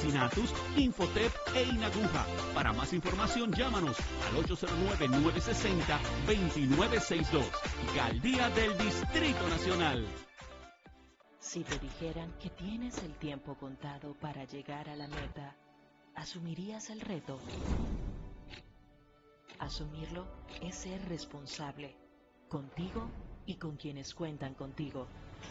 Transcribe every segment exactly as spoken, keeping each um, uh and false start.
Cincinnatus, Infotep e Inaguja. Para más información, llámanos al ocho cero nueve, nueve seis cero, dos nueve seis dos. Alcaldía del Distrito Nacional. Si te dijeran que tienes el tiempo contado para llegar a la meta, ¿asumirías el reto? Asumirlo es ser responsable, contigo y con quienes cuentan contigo.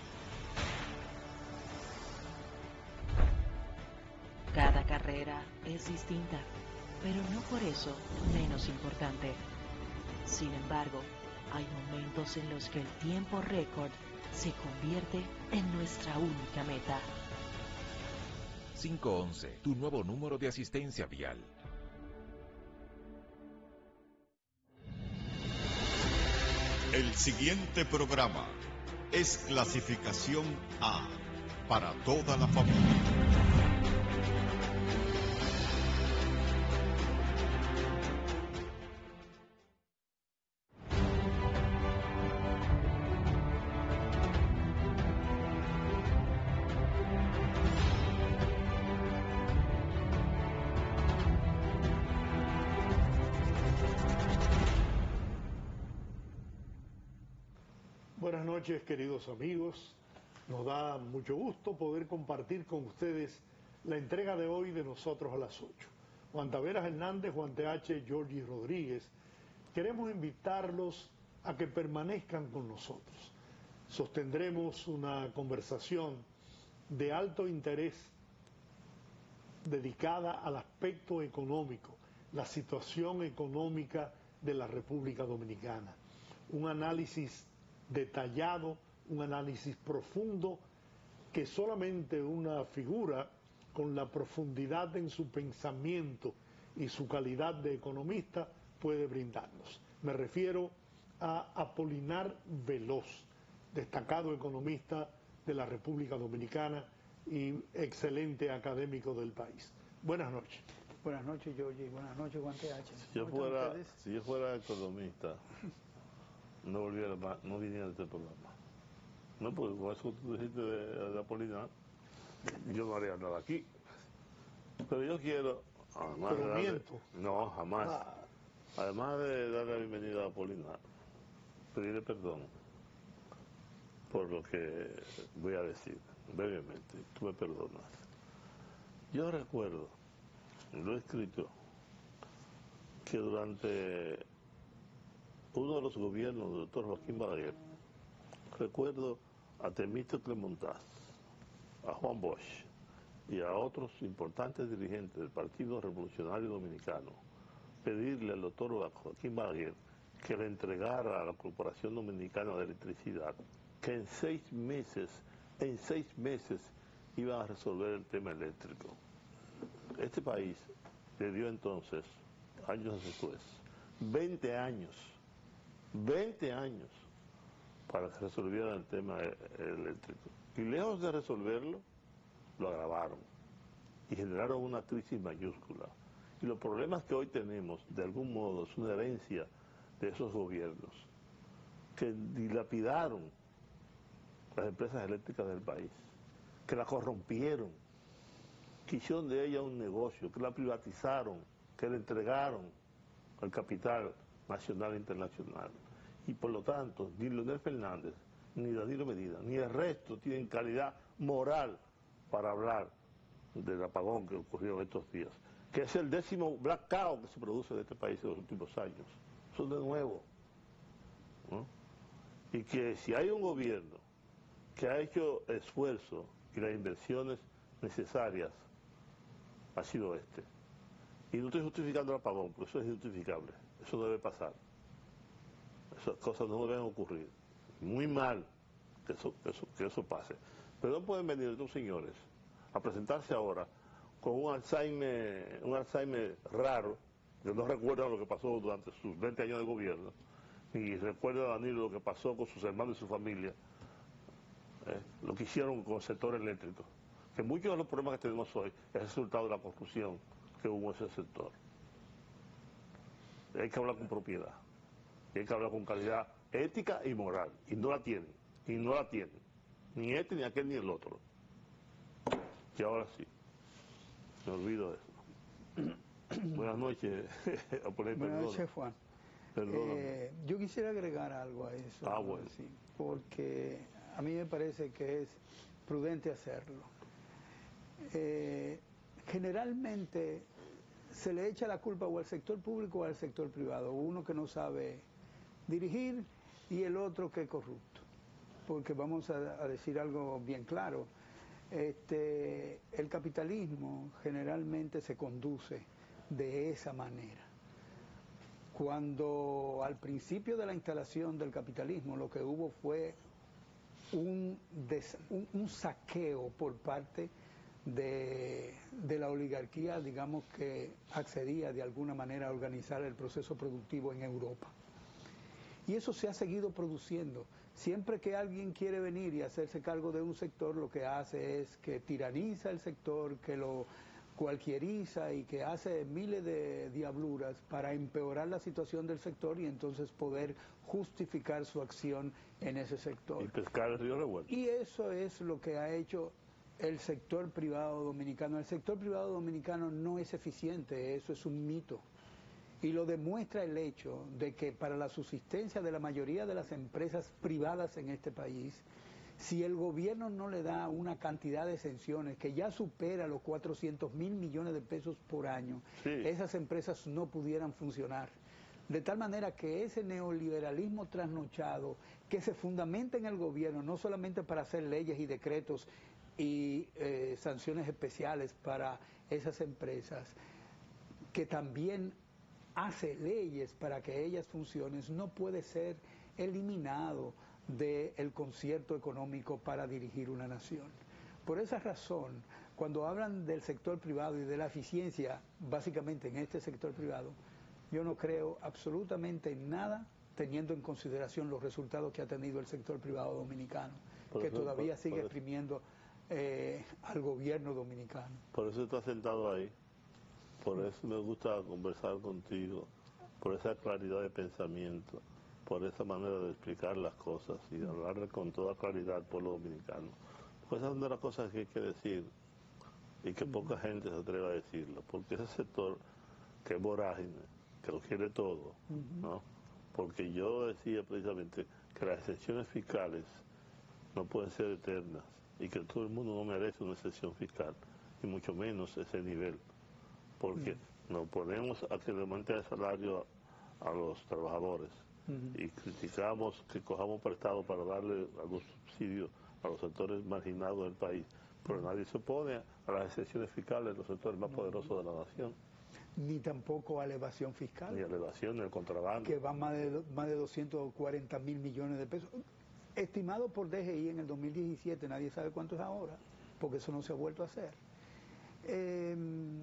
Cada carrera es distinta, pero no por eso menos importante. Sin embargo, hay momentos en los que el tiempo récord se convierte en nuestra única meta. cinco once, tu nuevo número de asistencia vial. El siguiente programa es clasificación A para toda la familia. Buenas noches, queridos amigos. Nos da mucho gusto poder compartir con ustedes la entrega de hoy de Nosotros a las ocho. Juan Taveras Hernández, Juan T H, Georgie Rodríguez. Queremos invitarlos a que permanezcan con nosotros. Sostendremos una conversación de alto interés dedicada al aspecto económico, la situación económica de la República Dominicana. Un análisis detallado, un análisis profundo que solamente una figura con la profundidad en su pensamiento y su calidad de economista puede brindarnos. Me refiero a Apolinar Veloz, destacado economista de la República Dominicana y excelente académico del país. Buenas noches. Buenas noches, Georgie. Buenas noches, Juan T H. Si yo fuera, si yo fuera economista, no volviera más, no viniera a este programa. No, porque con eso que tú dijiste de, de Apolinar, yo no haría nada aquí. Pero yo quiero, además de darle, no, jamás. Ah. Además de darle la bienvenida a Apolinar, pedirle perdón por lo que voy a decir brevemente. Tú me perdonas. Yo recuerdo, lo he escrito, que durante uno de los gobiernos del doctor Joaquín Balaguer, recuerdo a Temístocle Montaz, a Juan Bosch y a otros importantes dirigentes del Partido Revolucionario Dominicano, pedirle al doctor Joaquín Balaguer que le entregara a la Corporación Dominicana de Electricidad que en seis meses, en seis meses iban a resolver el tema eléctrico. Este país le dio entonces, años después, veinte años, veinte años para que resolvieran el tema eléctrico. Y lejos de resolverlo, lo agravaron y generaron una crisis mayúscula. Y los problemas que hoy tenemos, de algún modo, es una herencia de esos gobiernos que dilapidaron las empresas eléctricas del país, que la corrompieron, que hicieron de ella un negocio, que la privatizaron, que la entregaron al capital nacional e internacional. Y por lo tanto, ni Leonel Fernández, ni Danilo Medina, ni el resto tienen calidad moral para hablar del apagón que ocurrió estos días, que es el décimo blackout que se produce en este país en los últimos años. Eso de nuevo, ¿no? Y que si hay un gobierno que ha hecho esfuerzo y las inversiones necesarias, ha sido este. Y no estoy justificando el apagón, porque eso es injustificable, eso no debe pasar. Esas cosas no deben ocurrir. Muy mal que eso, que eso, que eso pase. Pero no pueden venir estos señores a presentarse ahora con un Alzheimer, un Alzheimer raro, que no recuerdan lo que pasó durante sus veinte años de gobierno, ni recuerda a Danilo lo que pasó con sus hermanos y su familia, eh, lo que hicieron con el sector eléctrico. Que muchos de los problemas que tenemos hoy es el resultado de la corrupción que hubo en ese sector. Hay que hablar con propiedad, hay que hablar con calidad ética y moral, y no la tienen, y no la tienen, ni este, ni aquel, ni el otro. Y ahora sí. Me olvido de eso. Buenas noches, oponente. Buenas noches, Juan. Eh, yo quisiera agregar algo a eso. Ah, bueno. Sí, porque a mí me parece que es prudente hacerlo. Eh, generalmente se le echa la culpa o al sector público o al sector privado. Uno que no sabe dirigir y el otro que es corrupto. Porque vamos a, a decir algo bien claro. Este, el capitalismo generalmente se conduce de esa manera. Cuando al principio de la instalación del capitalismo lo que hubo fue un, des, un, un saqueo por parte de, de la oligarquía, digamos, que accedía de alguna manera a organizar el proceso productivo en Europa. Y eso se ha seguido produciendo. Siempre que alguien quiere venir y hacerse cargo de un sector, lo que hace es que tiraniza el sector, que lo cualquieriza y que hace miles de diabluras para empeorar la situación del sector y entonces poder justificar su acción en ese sector. Y pescar el río revuelto. Y eso es lo que ha hecho el sector privado dominicano. El sector privado dominicano no es eficiente, eso es un mito. Y lo demuestra el hecho de que para la subsistencia de la mayoría de las empresas privadas en este país, si el gobierno no le da una cantidad de exenciones que ya supera los cuatrocientos mil millones de pesos por año, sí, esas empresas no pudieran funcionar. De tal manera que ese neoliberalismo trasnochado que se fundamenta en el gobierno, no solamente para hacer leyes y decretos y eh, sanciones especiales para esas empresas, que también hace leyes para que ellas funcionen, no puede ser eliminado del concierto económico para dirigir una nación. Por esa razón, cuando hablan del sector privado y de la eficiencia, básicamente en este sector privado, yo no creo absolutamente en nada teniendo en consideración los resultados que ha tenido el sector privado dominicano, por que eso, todavía por, sigue por exprimiendo eh, al gobierno dominicano. Por eso está sentado ahí, por eso me gusta conversar contigo, por esa claridad de pensamiento, por esa manera de explicar las cosas y de hablar con toda claridad al pueblo dominicano. Pues esas son de las cosas que hay que decir y que poca gente se atreve a decirlo, porque ese sector que es vorágine, que lo quiere todo, ¿no? Porque yo decía precisamente que las excepciones fiscales no pueden ser eternas y que todo el mundo no merece una excepción fiscal, y mucho menos ese nivel, porque nos ponemos a que le aumente el salario a, a los trabajadores, Uh-huh. y criticamos que cojamos prestado para darle algún subsidio a los sectores marginados del país, pero uh-huh. nadie se opone a las excepciones fiscales de los sectores más no. poderosos de la nación. Ni tampoco a la evasión fiscal. Ni a la evasión, ni al contrabando. Que va más de, más de doscientos cuarenta mil millones de pesos. Estimado por D G I en el dos mil diecisiete, nadie sabe cuánto es ahora, porque eso no se ha vuelto a hacer. Eh,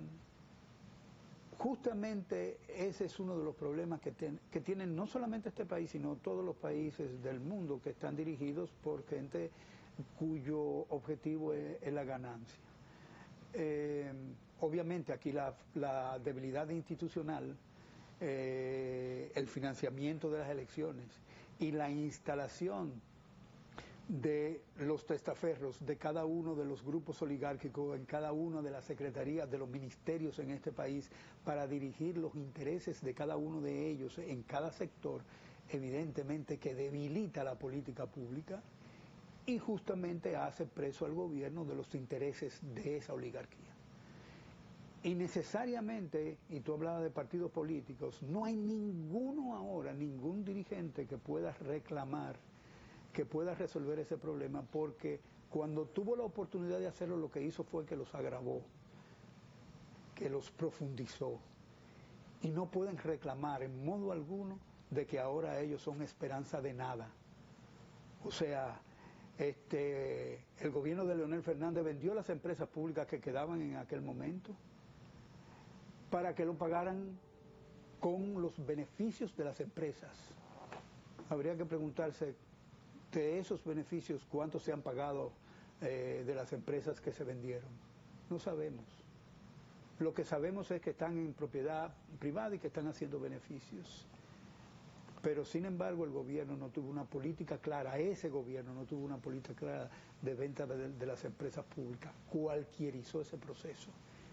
Justamente ese es uno de los problemas que, ten, que tienen no solamente este país, sino todos los países del mundo que están dirigidos por gente cuyo objetivo es, es la ganancia. Eh, obviamente aquí la, la debilidad institucional, eh, el financiamiento de las elecciones y la instalación de los testaferros de cada uno de los grupos oligárquicos en cada una de las secretarías de los ministerios en este país para dirigir los intereses de cada uno de ellos en cada sector, evidentemente que debilita la política pública y justamente hace preso al gobierno de los intereses de esa oligarquía. Y necesariamente, y tú hablabas de partidos políticos, no hay ninguno ahora, ningún dirigente que pueda reclamar que pueda resolver ese problema, porque cuando tuvo la oportunidad de hacerlo, lo que hizo fue que los agravó, que los profundizó, y no pueden reclamar en modo alguno de que ahora ellos son esperanza de nada. O sea, este, el gobierno de Leonel Fernández vendió las empresas públicas que quedaban en aquel momento para que lo pagaran con los beneficios de las empresas. Habría que preguntarse de esos beneficios, ¿cuántos se han pagado eh, de las empresas que se vendieron? No sabemos. Lo que sabemos es que están en propiedad privada y que están haciendo beneficios. Pero sin embargo el gobierno no tuvo una política clara, ese gobierno no tuvo una política clara de venta de, de las empresas públicas, cualquierizó ese proceso.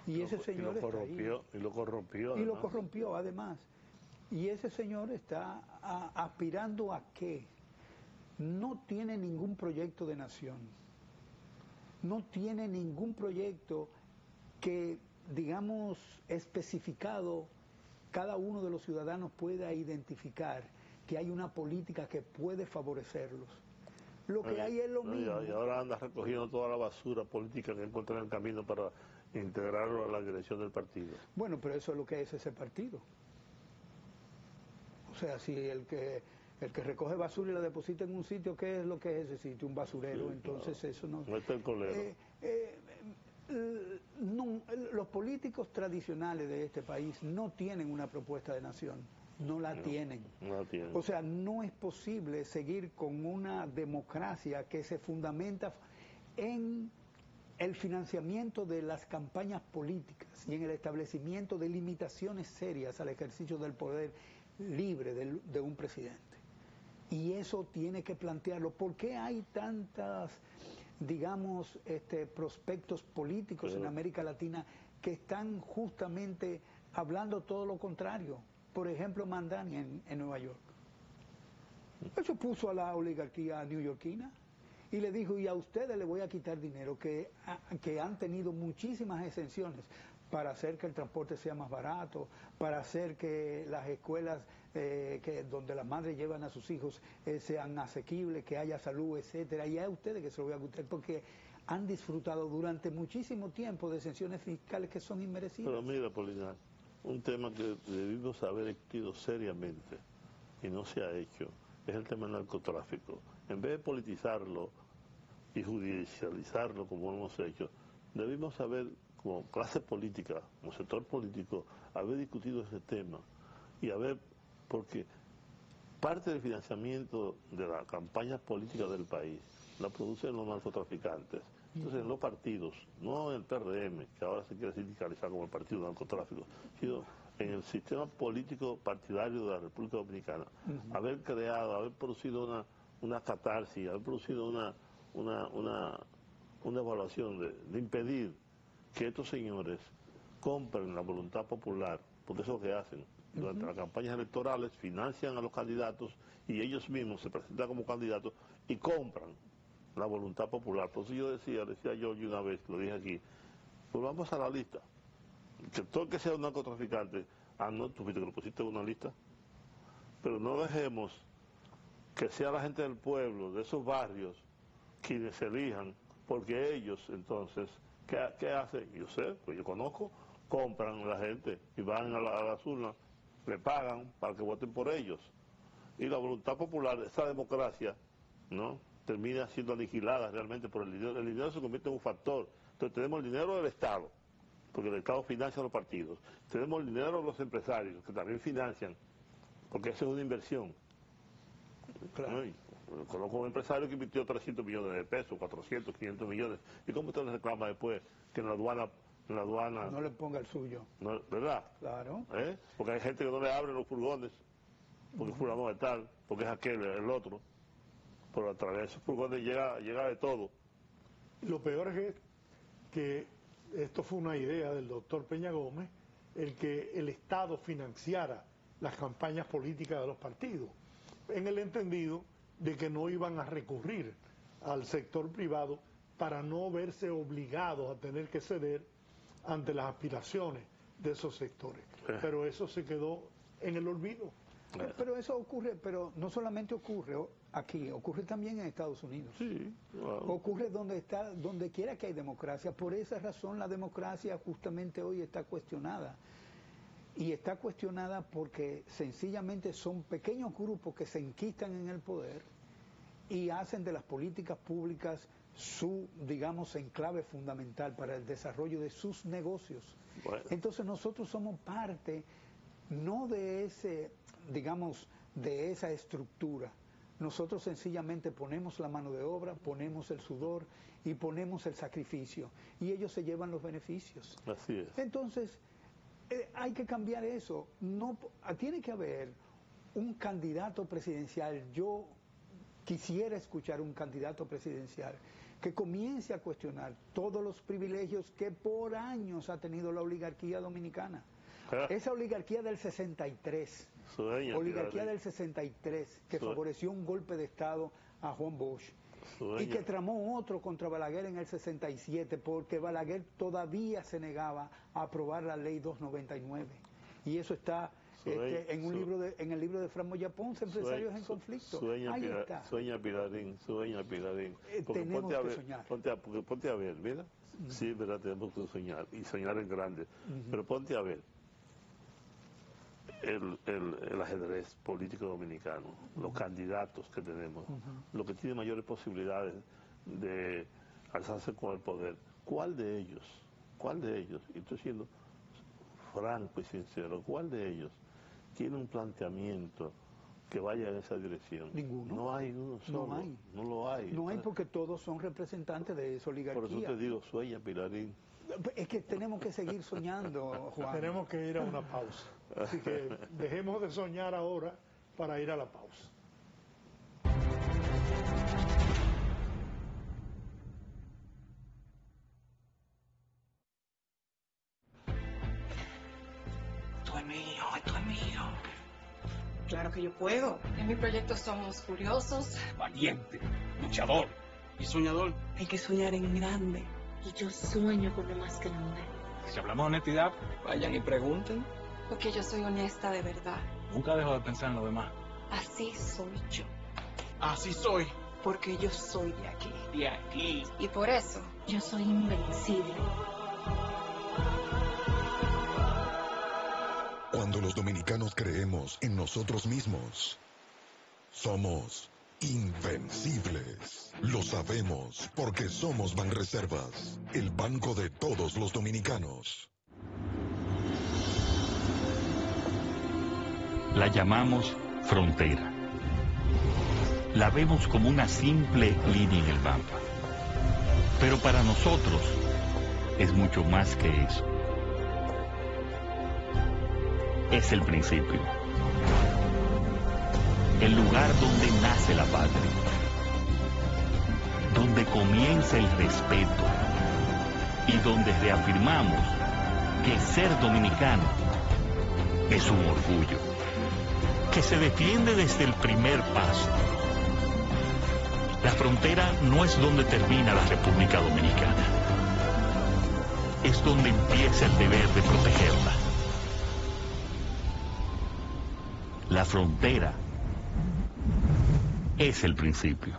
Y lo, ese señor y lo está corrompió, ahí. Y lo corrompió. Y lo además. corrompió, además. Y ese señor está a, aspirando a qué. No tiene ningún proyecto de nación. No tiene ningún proyecto que, digamos, especificado, cada uno de los ciudadanos pueda identificar que hay una política que puede favorecerlos. Lo que Oye, hay es lo no, mismo. Y ahora anda recogiendo toda la basura política que encuentra en el camino para integrarlo a la dirección del partido. Bueno, pero eso es lo que es ese partido. O sea, si el que el que recoge basura y la deposita en un sitio, ¿qué es lo que es ese sitio? Un basurero. Sí, Entonces claro. eso no... No está el colero. Eh, eh, eh, no, los políticos tradicionales de este país no tienen una propuesta de nación, no la No, tienen. no la tienen. O sea, no es posible seguir con una democracia que se fundamenta en el financiamiento de las campañas políticas y en el establecimiento de limitaciones serias al ejercicio del poder libre de, de un presidente. Y eso tiene que plantearlo. ¿Por qué hay tantas, digamos, este, prospectos políticos en América Latina que están justamente hablando todo lo contrario? Por ejemplo, Mandani en, en Nueva York. Eso puso a la oligarquía neoyorquina y le dijo, y a ustedes les voy a quitar dinero, que, a, que han tenido muchísimas exenciones para hacer que el transporte sea más barato, para hacer que las escuelas eh, que donde las madres llevan a sus hijos eh, sean asequibles, que haya salud, etcétera. Y a ustedes que se lo voy a quitar, porque han disfrutado durante muchísimo tiempo de exenciones fiscales que son inmerecidas. Pero mira, Polinar, un tema que debimos haber discutido seriamente y no se ha hecho es el tema del narcotráfico. En vez de politizarlo y judicializarlo como hemos hecho, debimos haber, como clase política, como sector político, haber discutido ese tema y haber, porque parte del financiamiento de las campañas políticas del país la producen los narcotraficantes. Entonces, en los partidos, no en el P R M, que ahora se quiere sindicalizar como el partido del narcotráfico, sino en el sistema político partidario de la República Dominicana, uh-huh. haber creado, haber producido una, una catarsis, haber producido una, una, una, una evaluación de, de impedir que estos señores compren la voluntad popular, porque eso es lo que hacen. Durante uh-huh. las campañas electorales financian a los candidatos y ellos mismos se presentan como candidatos y compran la voluntad popular. Por eso yo decía, decía yo una vez, lo dije aquí, pues vamos a la lista. Que todo el que sea un narcotraficante, ah, no, tú viste que lo pusiste en una lista, pero no dejemos que sea la gente del pueblo, de esos barrios, quienes se elijan, porque ellos entonces, ¿qué, qué hacen? Yo sé, pues yo conozco, compran a la gente y van a, la, a las urnas, le pagan para que voten por ellos. Y la voluntad popular, esa democracia, ¿no?, termina siendo aniquilada realmente por el dinero. El dinero se convierte en un factor. Entonces tenemos el dinero del Estado, porque el Estado financia a los partidos. Tenemos el dinero de los empresarios, que también financian, porque eso es una inversión. Claro. ¿No? Y conozco un empresario que invirtió trescientos millones de pesos, cuatrocientos, quinientos millones. ¿Y cómo usted le reclama después que en la aduana... En la aduana no le ponga el suyo. No, ¿verdad? Claro. ¿Eh? Porque hay gente que no le abre los furgones, porque uh-huh. fulano de tal, porque es aquel, el otro. Pero a través de esos furgones llega, llega de todo. Lo peor es que, que esto fue una idea del doctor Peña Gómez, el que el Estado financiara las campañas políticas de los partidos, en el entendido de que no iban a recurrir al sector privado para no verse obligados a tener que ceder ante las aspiraciones de esos sectores. Eh. Pero eso se quedó en el olvido. Pero, pero eso ocurre, pero no solamente ocurre aquí, ocurre también en Estados Unidos. Sí, wow. Ocurre donde está, donde quiera que hay democracia. Por esa razón la democracia justamente hoy está cuestionada. Y está cuestionada porque sencillamente son pequeños grupos que se enquistan en el poder y hacen de las políticas públicas su, digamos, enclave fundamental para el desarrollo de sus negocios. Bueno. Entonces nosotros somos parte, no de ese, digamos, de esa estructura. Nosotros sencillamente ponemos la mano de obra, ponemos el sudor y ponemos el sacrificio. Y ellos se llevan los beneficios. Así es. Entonces, eh, hay que cambiar eso. No, tiene que haber un candidato presidencial. Yo quisiera escuchar un candidato presidencial que comience a cuestionar todos los privilegios que por años ha tenido la oligarquía dominicana. Esa oligarquía del sesenta y tres, Sueña, oligarquía Pilar. del sesenta y tres, que Sueña. favoreció un golpe de Estado a Juan Bosch, Sueña. y que tramó otro contra Balaguer en el sesenta y siete, porque Balaguer todavía se negaba a aprobar la ley doscientos noventa y nueve. Y eso está Sueña, este, en un su- libro de, en el libro de Fran Moya Ponce, Empresarios en Sueña- Conflicto. Sueña, Ahí Pilar- está. sueña Pilarín, sueña Pilarín. Eh, Porque tenemos ponte a que ver, soñar. Ponte a, porque ponte a ver, mira. Sí, verdad, tenemos que soñar y soñar en grande. Pero ponte a ver el, el, el ajedrez político dominicano, los candidatos que tenemos, los que tienen mayores posibilidades de alzarse con el poder. ¿Cuál de ellos? ¿Cuál de ellos? Y estoy siendo franco y sincero, ¿cuál de ellos tiene un planteamiento que vaya en esa dirección? Ninguno. No hay uno solo. No hay. No lo hay. No hay, porque todos son representantes de esa Por eso oligarquía. te digo, sueña, Pilarín. Es que tenemos que seguir soñando, Juan. Tenemos que ir a una pausa. Así que dejemos de soñar ahora para ir a la pausa. Esto es mío, esto es mío. Claro que yo puedo. En mi proyecto somos curiosos. Valiente, luchador y soñador. Hay que soñar en grande. Y yo sueño con lo más grande. Si hablamos de honestidad, Vayan y pregunten. Porque yo soy honesta de verdad. nunca dejo de pensar en lo demás. Así soy yo. Así soy. Porque yo soy de aquí. De aquí. Y por eso, Yo soy invencible. Cuando los dominicanos creemos en nosotros mismos, somos invencibles. Lo sabemos porque somos Banreservas, el banco de todos los dominicanos. La llamamos frontera. La vemos como una simple línea en el mapa. Pero para nosotros es mucho más que eso. Es el principio. El lugar donde nace la patria. Donde comienza el respeto. Y donde reafirmamos que ser dominicano es un orgullo. Que se defiende desde el primer paso. La frontera no es donde termina la República Dominicana. Es donde empieza el deber de protegerla. La frontera es el principio.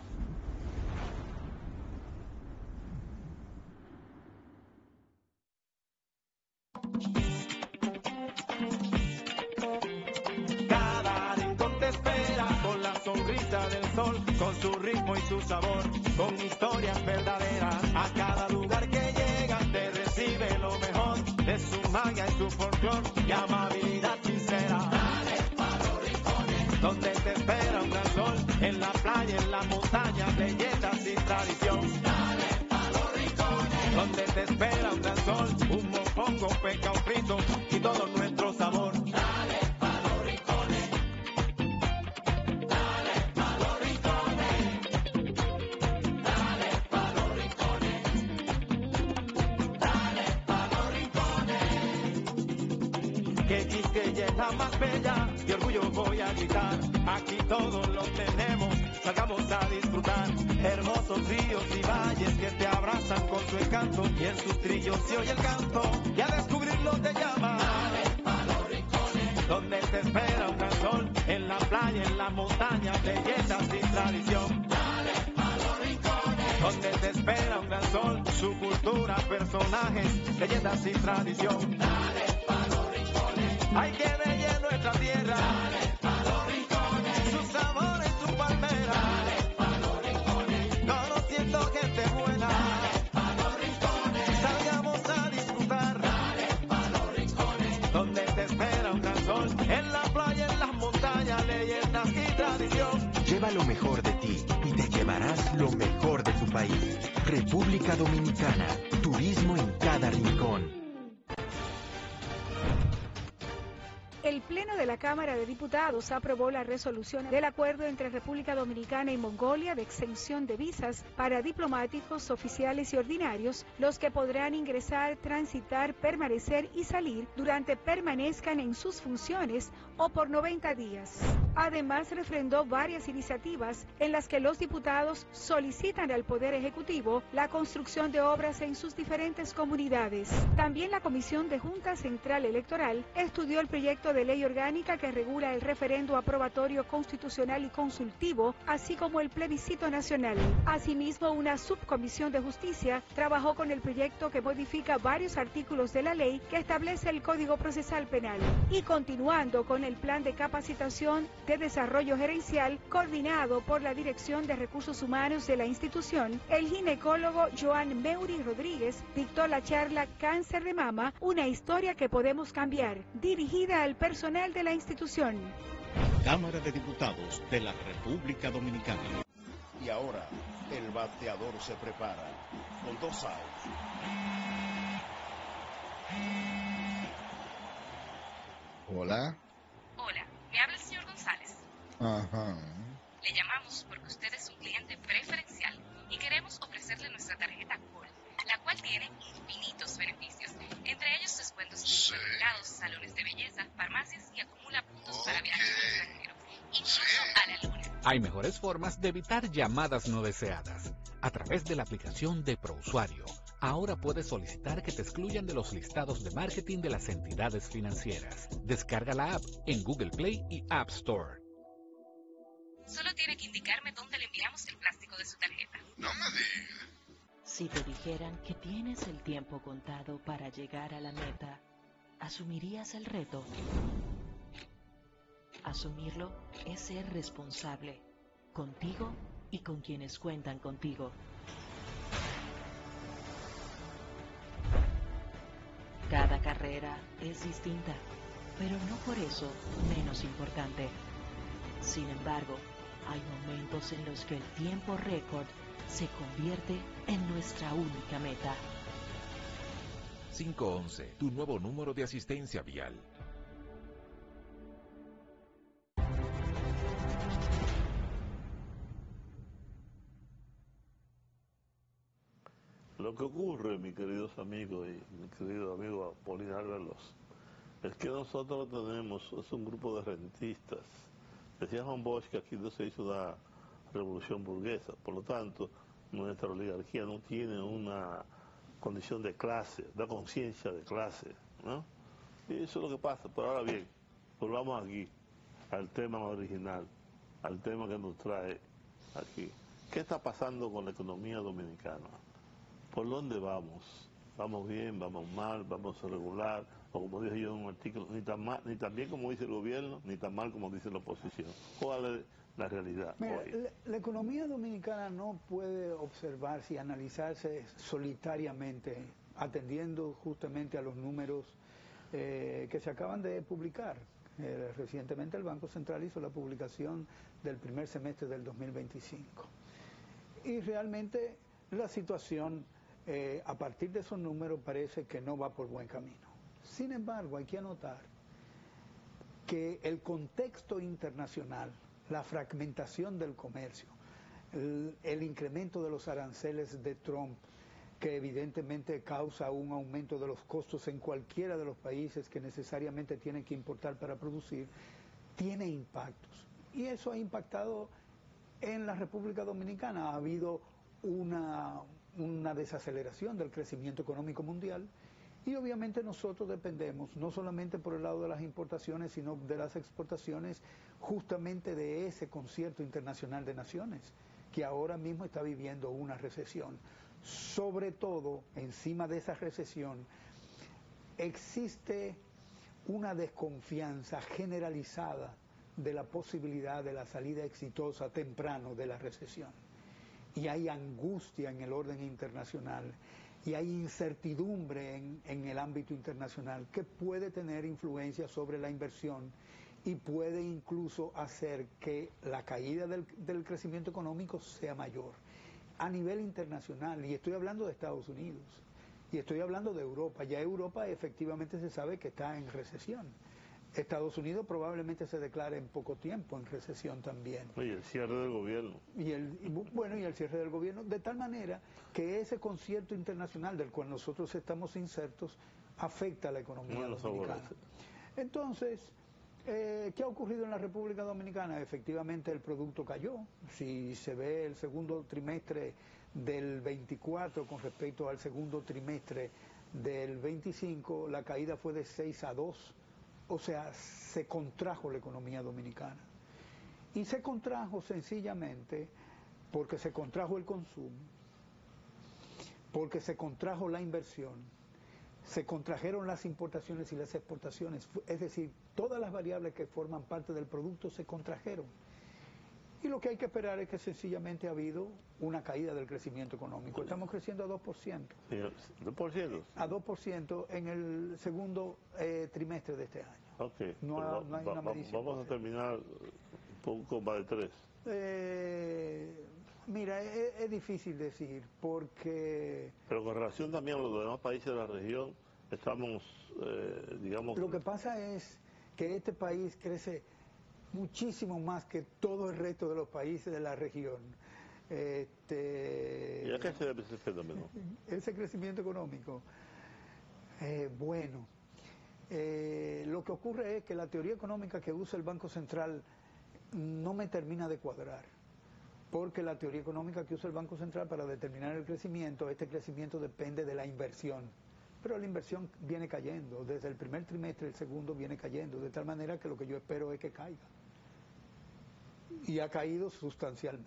Cada rincón te espera con la sonrisa del sol, con su ritmo y su sabor, con historias verdaderas. A cada lugar que llegas te recibe lo mejor de su magia y su folclor y amabilidad sincera. Dale pa' los rincones, donde te espera un gran sol, en la playa, en la montaña, belletas y tradición. Dale pa' los rincones, donde te espera un gran sol, un mofongo, peca, un frito y todo nuestro sabor. Dale pa' los rincones, dale pa' los rincones, dale pa' los rincones, dale pa' los rincones. Que Quisqueya es la más bella, de orgullo voy a gritar, aquí todos lo tenemos, salgamos a disfrutar, hermosos ríos y valles que te abrazan con su encanto, y en sus trillos se oye el canto, y a descubrirlo te llama. Dale pa' los rincones, donde te espera un gran sol, en la playa, en la montaña, belletas y tradición. Dale pa' los rincones, donde te espera un gran sol, su cultura, personajes, leyendas y tradición. Dale pa' los rincones, hay que bella nuestra tierra. Dale pa' los rincones, su sabor en su palmera. Dale pa' los rincones, conociendo gente buena. Dale pa' los rincones, salgamos a disfrutar. Dale pa' los rincones, donde te espera un gran sol, en la playa, en las montañas, leyendas y tradición. Lleva lo mejor de ti y te llevarás lo mejor de tu país. República Dominicana, turismo en cada rincón. El Pleno de la Cámara de Diputados aprobó la resolución del acuerdo entre República Dominicana y Mongolia de exención de visas para diplomáticos, oficiales y ordinarios, los que podrán ingresar, transitar, permanecer y salir durante permanezcan en sus funciones o por noventa días. Además, refrendó varias iniciativas en las que los diputados solicitan al Poder Ejecutivo la construcción de obras en sus diferentes comunidades. También la Comisión de Junta Central Electoral estudió el proyecto de ley orgánica que regula el referendo aprobatorio constitucional y consultivo, así como el plebiscito nacional. Asimismo, una subcomisión de justicia trabajó con el proyecto que modifica varios artículos de la ley que establece el Código Procesal Penal. Y continuando con el plan de capacitación de desarrollo gerencial coordinado por la Dirección de Recursos Humanos de la institución, el ginecólogo Joan Meuri Rodríguez dictó la charla Cáncer de Mama, una historia que podemos cambiar, dirigida al personal de la institución. Cámara de Diputados de la República Dominicana. Y ahora, el bateador se prepara con dos outs. Hola. Hola, me habla el señor González. Ajá. Le llamamos porque usted es un cliente preferencial y queremos ofrecerle nuestra tarjeta Gold, la cual tiene infinitos beneficios, entre ellos descuentos en Sí. supermercados, salones de belleza, farmacias y acumula puntos Ok. para viajes al extranjero, incluso a la luna. Hay mejores formas de evitar llamadas no deseadas. A través de la aplicación de ProUsuario, ahora puedes solicitar que te excluyan de los listados de marketing de las entidades financieras. Descarga la app en Google Play y App Store. Solo tiene que indicarme dónde le enviamos el plástico de su tarjeta. No me digas. Si te dijeran que tienes el tiempo contado para llegar a la meta, ¿asumirías el reto? Asumirlo es ser responsable, contigo y con quienes cuentan contigo. Cada carrera es distinta, pero no por eso menos importante. Sin embargo, hay momentos en los que el tiempo récord se convierte en nuestra única meta. cinco once, tu nuevo número de asistencia vial. Lo que ocurre, mis queridos amigos y mi querido amigo Apolinar Veloz, es que nosotros tenemos, es un grupo de rentistas. Decía Juan Bosch que aquí no se hizo una revolución burguesa, por lo tanto, nuestra oligarquía no tiene una condición de clase, una conciencia de clase, ¿no? Y eso es lo que pasa. Pero ahora bien, volvamos aquí al tema original, al tema que nos trae aquí. ¿Qué está pasando con la economía dominicana? ¿Por dónde vamos? ¿Vamos bien? ¿Vamos mal? ¿Vamos a regular? O como dije yo en un artículo, ni tan mal, ni tan bien como dice el gobierno, ni tan mal como dice la oposición. ¿Cuál es la realidad Mira, hoy? la, la economía dominicana no puede observarse y analizarse solitariamente, atendiendo justamente a los números eh, que se acaban de publicar. Eh, recientemente el Banco Central hizo la publicación del primer semestre del dos mil veinticinco. Y realmente la situación, eh, a partir de esos números, parece que no va por buen camino. Sin embargo, hay que anotar que el contexto internacional, la fragmentación del comercio, el, el incremento de los aranceles de Trump, que evidentemente causa un aumento de los costos en cualquiera de los países que necesariamente tienen que importar para producir, tiene impactos. Y eso ha impactado en la República Dominicana. Ha habido una, una desaceleración del crecimiento económico mundial. Y obviamente nosotros dependemos, no solamente por el lado de las importaciones, sino de las exportaciones, justamente de ese concierto internacional de naciones, que ahora mismo está viviendo una recesión. Sobre todo, encima de esa recesión, existe una desconfianza generalizada de la posibilidad de la salida exitosa temprano de la recesión. Y hay angustia en el orden internacional. Y hay incertidumbre en, en el ámbito internacional que puede tener influencia sobre la inversión y puede incluso hacer que la caída del, del crecimiento económico sea mayor a nivel internacional. Y estoy hablando de Estados Unidos y estoy hablando de Europa. Ya Europa efectivamente se sabe que está en recesión. Estados Unidos probablemente se declare en poco tiempo en recesión también. Y el cierre del gobierno. Y el, y, bueno, y el cierre del gobierno, de tal manera que ese concierto internacional del cual nosotros estamos insertos afecta a la economía No dominicana. Entonces, eh, ¿qué ha ocurrido en la República Dominicana? Efectivamente el producto cayó. Si se ve el segundo trimestre del veinticuatro con respecto al segundo trimestre del veinticinco, la caída fue de seis a dos. O sea, se contrajo la economía dominicana. Y se contrajo sencillamente porque se contrajo el consumo, porque se contrajo la inversión, se contrajeron las importaciones y las exportaciones. Es decir, todas las variables que forman parte del producto se contrajeron. Y lo que hay que esperar es que sencillamente ha habido una caída del crecimiento económico. Estamos creciendo a dos por ciento. Sí, ¿dos por ciento? A dos por ciento en el segundo eh, trimestre de este año. Ok, no, ha, no hay va, una va, medición. Vamos a terminar un poco más de tres. Eh, mira, es, es difícil decir, porque... Pero con relación también a los demás países de la región, estamos, eh, digamos... Lo que pasa es que este país crece muchísimo más que todo el resto de los países de la región. Este, ¿Y a qué se debe ese fenómeno? Ese crecimiento económico. Eh, bueno, eh, lo que ocurre es que la teoría económica que usa el Banco Central no me termina de cuadrar. Porque la teoría económica que usa el Banco Central para determinar el crecimiento, este crecimiento depende de la inversión. Pero la inversión viene cayendo, desde el primer trimestre el segundo viene cayendo, de tal manera que lo que yo espero es que caiga. Y ha caído sustancialmente.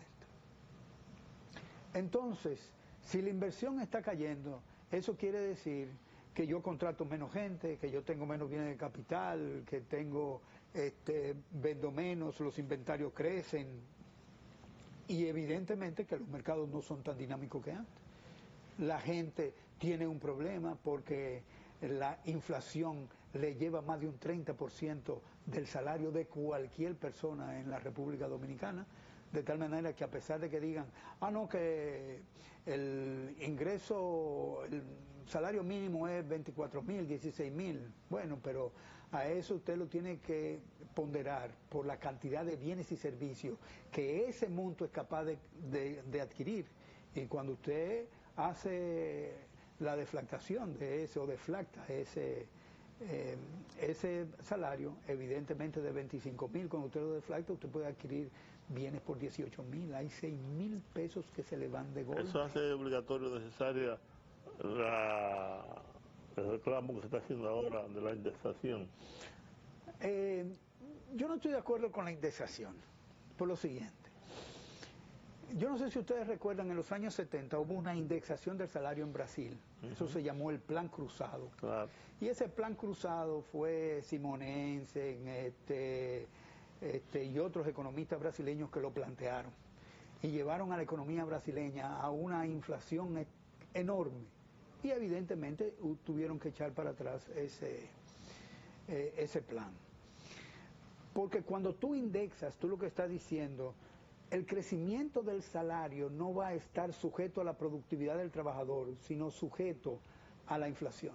Entonces, si la inversión está cayendo, eso quiere decir que yo contrato menos gente, que yo tengo menos bienes de capital, que tengo, este, vendo menos, los inventarios crecen, y evidentemente que los mercados no son tan dinámicos que antes. La gente tiene un problema porque la inflación le lleva más de un treinta por ciento del salario de cualquier persona en la República Dominicana, de tal manera que a pesar de que digan, ah no, que el ingreso, el salario mínimo es veinticuatro mil, dieciséis mil, bueno, pero a eso usted lo tiene que ponderar por la cantidad de bienes y servicios que ese monto es capaz de, de, de adquirir. Y cuando usted hace la deflactación de ese o deflacta ese eh, ese salario, evidentemente de veinticinco mil, cuando usted lo deflacta usted puede adquirir bienes por dieciocho mil, hay seis mil pesos que se le van de golpe. Eso hace obligatorio, necesaria la, el reclamo que se está haciendo ahora de la indexación. Eh, yo no estoy de acuerdo con la indexación, por lo siguiente. Yo no sé si ustedes recuerdan, en los años setenta hubo una indexación del salario en Brasil. Uh-huh. Eso se llamó el Plan Cruzado. Claro. Y ese Plan Cruzado fue Simonensen este, este, y otros economistas brasileños que lo plantearon. Y llevaron a la economía brasileña a una inflación e- enorme. Y evidentemente uh, tuvieron que echar para atrás ese, eh, ese plan. Porque cuando tú indexas, tú lo que estás diciendo, el crecimiento del salario no va a estar sujeto a la productividad del trabajador, sino sujeto a la inflación.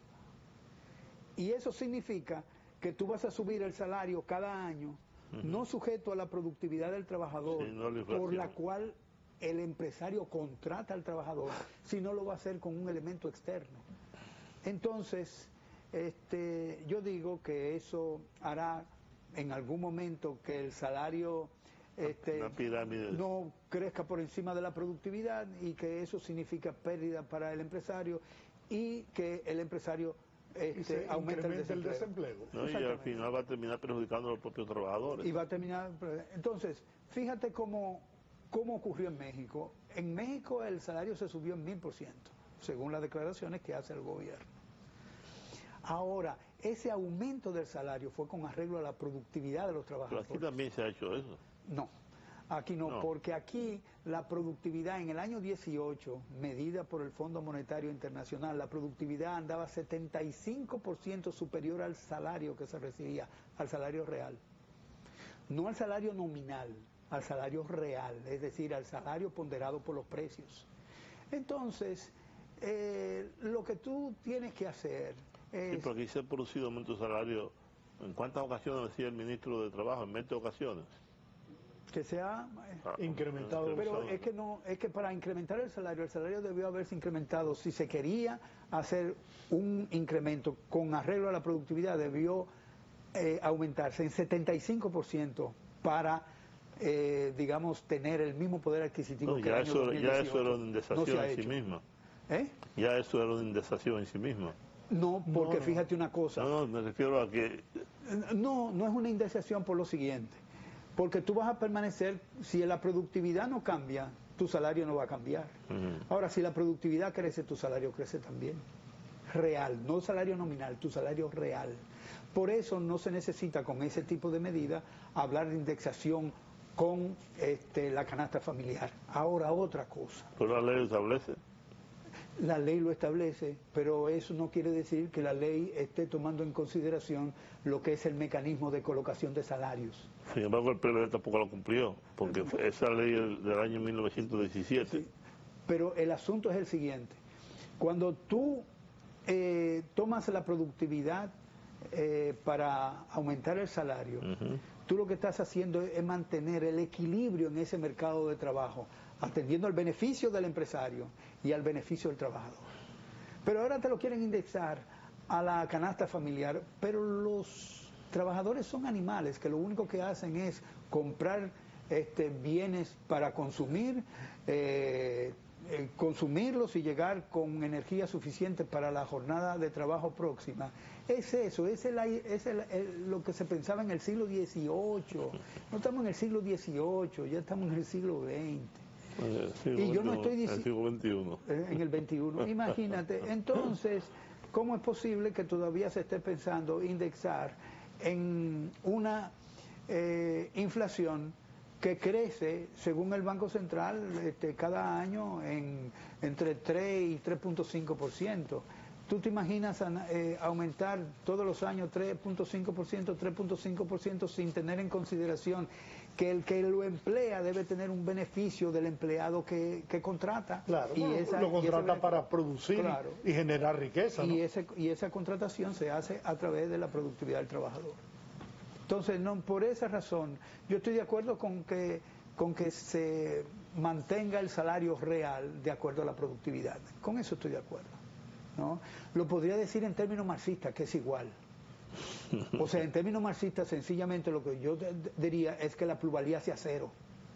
Y eso significa que tú vas a subir el salario cada año, uh-huh. no sujeto a la productividad del trabajador, sí, no la por la cual el empresario contrata al trabajador, sino lo va a hacer con un elemento externo. Entonces, este, yo digo que eso hará en algún momento que el salario Este, no crezca por encima de la productividad y que eso significa pérdida para el empresario y que el empresario este, aumente el desempleo. El desempleo. No, y al final va a terminar perjudicando a los propios trabajadores. Y va a terminar. Entonces, fíjate cómo, cómo ocurrió en México. En México el salario se subió en mil por ciento, según las declaraciones que hace el gobierno. Ahora, ese aumento del salario fue con arreglo a la productividad de los trabajadores. Pero aquí también se ha hecho eso. No, aquí no, no, porque aquí la productividad en el año dieciocho, medida por el Fondo Monetario Internacional, la productividad andaba setenta y cinco por ciento superior al salario que se recibía, al salario real. No al salario nominal, al salario real, es decir, al salario ponderado por los precios. Entonces, eh, lo que tú tienes que hacer es... Sí, pero aquí se ha producido aumento de salario ¿En cuántas ocasiones decía el ministro de Trabajo? En veinte ocasiones. Que se ha Ah, incrementado. Pero incrementado. es que no, es que para incrementar el salario, el salario debió haberse incrementado. Si se quería hacer un incremento con arreglo a la productividad, debió eh, aumentarse en setenta y cinco por ciento para, eh, digamos, tener el mismo poder adquisitivo No, que ya, el año eso, dos mil ya dieciocho. eso era una indexación No se ha en sí hecho. misma. ¿Eh? Ya eso era una indexación en sí misma. No, porque No, no. fíjate una cosa. No, no, me refiero a que... No, no es una indexación por lo siguiente. Porque tú vas a permanecer, si la productividad no cambia, tu salario no va a cambiar. Uh-huh. Ahora, si la productividad crece, tu salario crece también. Real, no salario nominal, tu salario real. Por eso no se necesita con ese tipo de medida hablar de indexación con este, la canasta familiar. Ahora, otra cosa. ¿Pero la ley lo establece? La ley lo establece, pero eso no quiere decir que la ley esté tomando en consideración lo que es el mecanismo de colocación de salarios. Sin embargo, el P L D tampoco lo cumplió, porque fue esa ley del, del año mil novecientos diecisiete. Sí, pero el asunto es el siguiente. Cuando tú eh, tomas la productividad eh, para aumentar el salario, uh-huh. tú lo que estás haciendo es mantener el equilibrio en ese mercado de trabajo, atendiendo al beneficio del empresario y al beneficio del trabajador. Pero ahora te lo quieren indexar a la canasta familiar, pero los trabajadores son animales que lo único que hacen es comprar este, bienes para consumir, eh, eh, consumirlos y llegar con energía suficiente para la jornada de trabajo próxima. Es eso, es, el, es el, el, lo que se pensaba en el siglo dieciocho. No estamos en el siglo dieciocho, ya estamos en el siglo veinte. Y yo no estoy diciendo... En el siglo veintiuno. En el veintiuno, imagínate. Entonces, ¿cómo es posible que todavía se esté pensando indexar en una eh, inflación que crece, según el Banco Central, este, cada año en entre tres y tres punto cinco por ciento? ¿Tú te imaginas eh, aumentar todos los años tres punto cinco por ciento, tres punto cinco por ciento sin tener en consideración que el que lo emplea debe tener un beneficio del empleado que, que contrata? Claro, y bueno, esa, lo contrata y para producir claro. y generar riqueza, ¿no? Y, ese, y esa contratación se hace a través de la productividad del trabajador. Entonces, no, por esa razón, yo estoy de acuerdo con que, con que se mantenga el salario real de acuerdo a la productividad. Con eso estoy de acuerdo, ¿no? Lo podría decir en términos marxistas, que es igual. O sea, en términos marxistas, sencillamente lo que yo diría es que la plusvalía sea cero.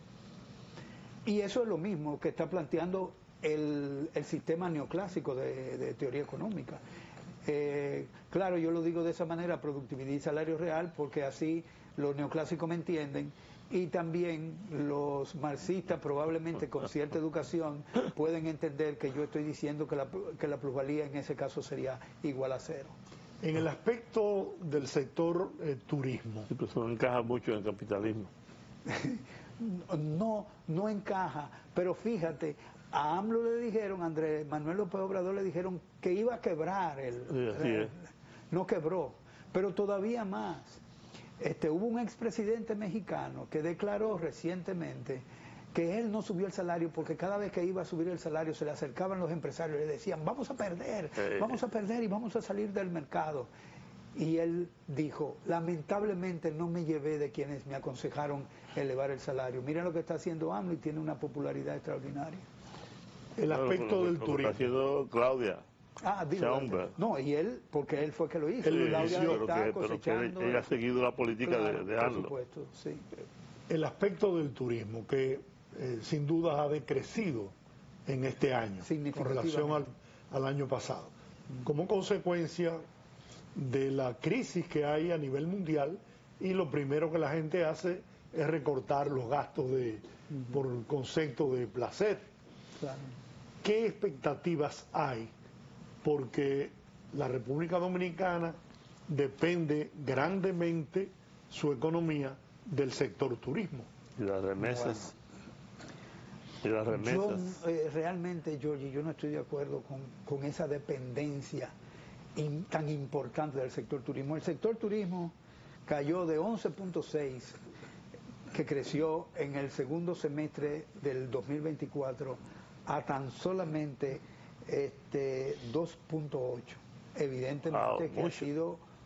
Y eso es lo mismo que está planteando el, el sistema neoclásico de, de teoría económica. Eh, claro, yo lo digo de esa manera, productividad y salario real, porque así los neoclásicos me entienden, y también los marxistas, probablemente con cierta educación, pueden entender que yo estoy diciendo que la, que la plusvalía en ese caso sería igual a cero. En el aspecto del sector eh, turismo. Sí, pero eso no encaja mucho en el capitalismo. No, no encaja, pero fíjate, a AMLO le dijeron, Andrés Manuel López Obrador le dijeron que iba a quebrar el, sí, así el es. No quebró, pero todavía más. Este, hubo un expresidente mexicano que declaró recientemente que él no subió el salario porque cada vez que iba a subir el salario se le acercaban los empresarios y le decían, vamos a perder, eh, vamos a perder y vamos a salir del mercado. Y él dijo, lamentablemente no me llevé de quienes me aconsejaron elevar el salario. Mira lo que está haciendo AMLO y tiene una popularidad extraordinaria. El aspecto lo, del lo, lo turismo. Está haciendo Claudia. Ah, digo, no, y él, porque él fue que lo hizo. Él Claudia inició, está pero que, cosechando. pero que ella ha seguido la política claro, de, de AMLO. Por supuesto, sí. El aspecto del turismo, que eh, sin duda ha decrecido en este año con relación al, al año pasado, como consecuencia de la crisis que hay a nivel mundial, y lo primero que la gente hace es recortar los gastos de, uh-huh. por el concepto de placer. Claro. ¿Qué expectativas hay? Porque la República Dominicana depende grandemente su economía del sector turismo. Y las remesas. Bueno. Y las remesas. Yo, eh, realmente, Giorgi, yo no estoy de acuerdo con, con esa dependencia in, tan importante del sector turismo. El sector turismo cayó de once punto seis, que creció en el segundo semestre del dos mil veinticuatro, a tan solamente este dos punto ocho. Evidentemente wow, que mucho. ha sido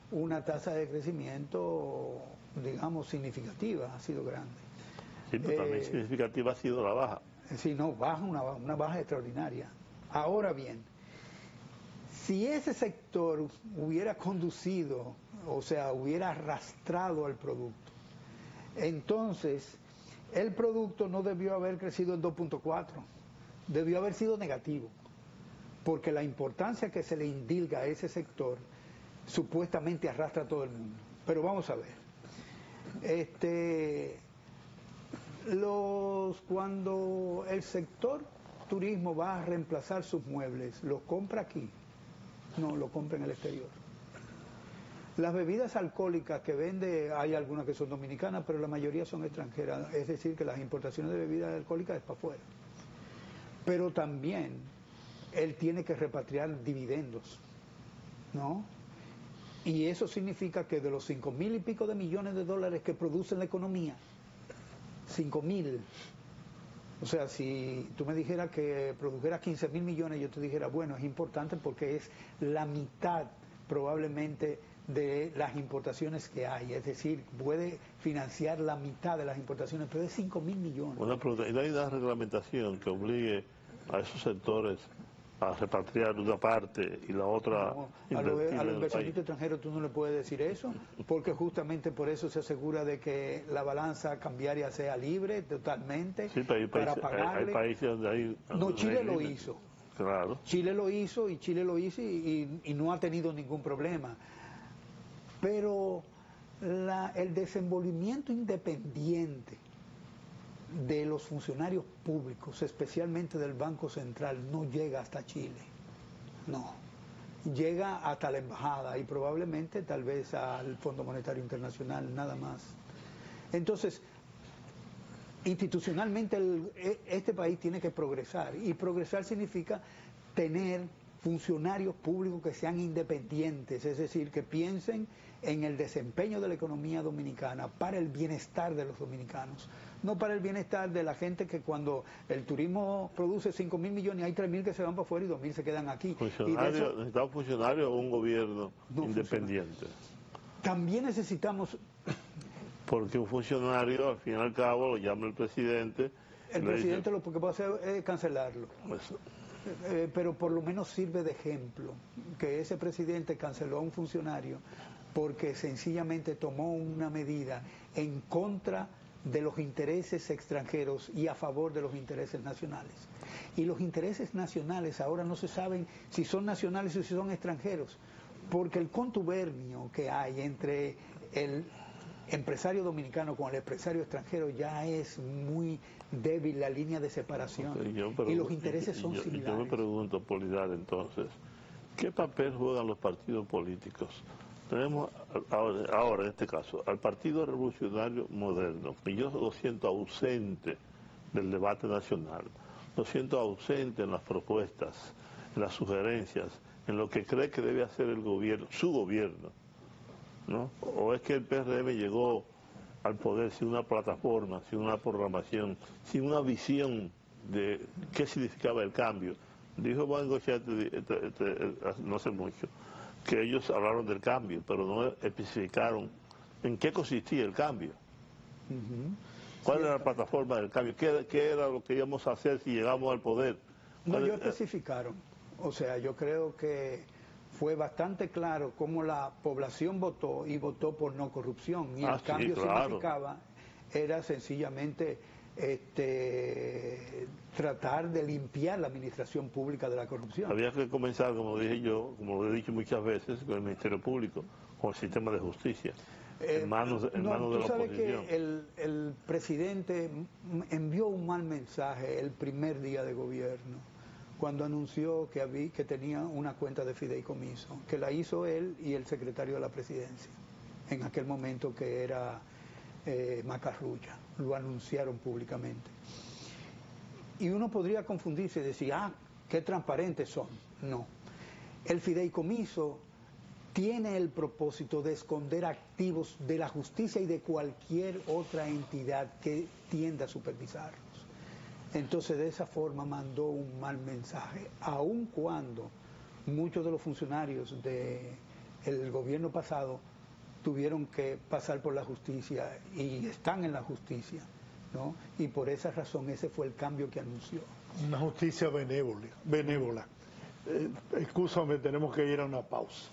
una tasa de crecimiento, digamos, significativa, ha sido grande. Sí, pero también Eh, significativa ha sido la baja. Sí, no, baja, una, una baja extraordinaria. Ahora bien, si ese sector hubiera conducido, o sea, hubiera arrastrado al producto, entonces el producto no debió haber crecido en dos punto cuatro, debió haber sido negativo, porque la importancia que se le indilga a ese sector supuestamente arrastra a todo el mundo. Pero vamos a ver. Este, los, cuando el sector turismo va a reemplazar sus muebles, ¿los compra aquí? No, lo compra en el exterior. Las bebidas alcohólicas que vende, hay algunas que son dominicanas, pero la mayoría son extranjeras, es decir, que las importaciones de bebidas alcohólicas es para afuera. Pero también él tiene que repatriar dividendos, ¿no? Y eso significa que de los cinco mil y pico de millones de dólares que produce la economía, cinco mil, o sea, si tú me dijeras que produjera quince mil millones, yo te dijera, bueno, es importante porque es la mitad probablemente de las importaciones que hay, es decir, puede financiar la mitad de las importaciones, pero es cinco mil millones. Una pregunta, ¿y no hay una reglamentación que obligue a esos sectores a repatriar una parte y la otra No, a invertir los en el inversionistas extranjeros tú no le puedes decir eso, porque justamente por eso se asegura de que la balanza cambiaria sea libre totalmente, Sí, pero hay para países, hay, pagarle. hay países donde hay... No, donde Chile hay lo límites. hizo. Claro. Chile lo hizo y Chile lo hizo y, y, y no ha tenido ningún problema. Pero la, el desenvolvimiento independiente de los funcionarios públicos, especialmente del Banco Central, no llega hasta Chile. No. Llega hasta la embajada y probablemente tal vez al Fondo Monetario Internacional, nada más. Entonces, institucionalmente el, este país tiene que progresar, y progresar significa tener funcionarios públicos que sean independientes, es decir, que piensen en el desempeño de la economía dominicana para el bienestar de los dominicanos, no para el bienestar de la gente que cuando el turismo produce cinco mil millones, hay tres mil que se van para afuera y dos mil se quedan aquí. Funcionario, Y de eso, ¿necesitamos funcionarios o un gobierno no independiente? también necesitamos... Porque un funcionario, al fin y al cabo, lo llama el presidente. El le presidente dice, lo que puede hacer es cancelarlo. Pues, Eh, pero por lo menos sirve de ejemplo que ese presidente canceló a un funcionario porque sencillamente tomó una medida en contra de los intereses extranjeros y a favor de los intereses nacionales. Y los intereses nacionales ahora no se saben si son nacionales o si son extranjeros, porque el contubernio que hay entre el empresario dominicano con el empresario extranjero ya es muy débil la línea de separación, okay, yo, pero, y los intereses son yo, similares. Yo me pregunto, Polidar, entonces, ¿qué papel juegan los partidos políticos? Tenemos ahora, ahora, en este caso, al Partido Revolucionario Moderno, y yo lo siento ausente del debate nacional, lo siento ausente en las propuestas, en las sugerencias, en lo que cree que debe hacer el gobierno, su gobierno, ¿no? ¿O es que el P R M llegó al poder sin una plataforma, sin una programación, sin una visión de qué significaba el cambio? Dijo Juan Goyet no hace mucho que ellos hablaron del cambio, pero no especificaron en qué consistía el cambio. Uh-huh. ¿Cuál era la plataforma del cambio? ¿Qué, qué era lo que íbamos a hacer si llegamos al poder? No, ellos era? especificaron. O sea, yo creo que fue bastante claro cómo la población votó, y votó por no corrupción, y ah, el cambio sí, claro. significaba, era sencillamente este, tratar de limpiar la administración pública de la corrupción. Había que comenzar, como dije yo, como lo he dicho muchas veces, con el Ministerio Público, con el sistema de justicia, eh, en manos, en no, manos de tú la sabes oposición. que el, el presidente envió un mal mensaje el primer día de gobierno, cuando anunció que, había, que tenía una cuenta de fideicomiso, que la hizo él y el secretario de la presidencia, en aquel momento que era eh, Macarrulla, lo anunciaron públicamente. Y uno podría confundirse y decir, ah, qué transparentes son. No. El fideicomiso tiene el propósito de esconder activos de la justicia y de cualquier otra entidad que tienda a supervisarlos. Entonces, de esa forma mandó un mal mensaje, aun cuando muchos de los funcionarios de el gobierno pasado tuvieron que pasar por la justicia y están en la justicia, ¿no? Y por esa razón ese fue el cambio que anunció. Una justicia benévola. benévola. Eh, excúsame, tenemos que ir a una pausa.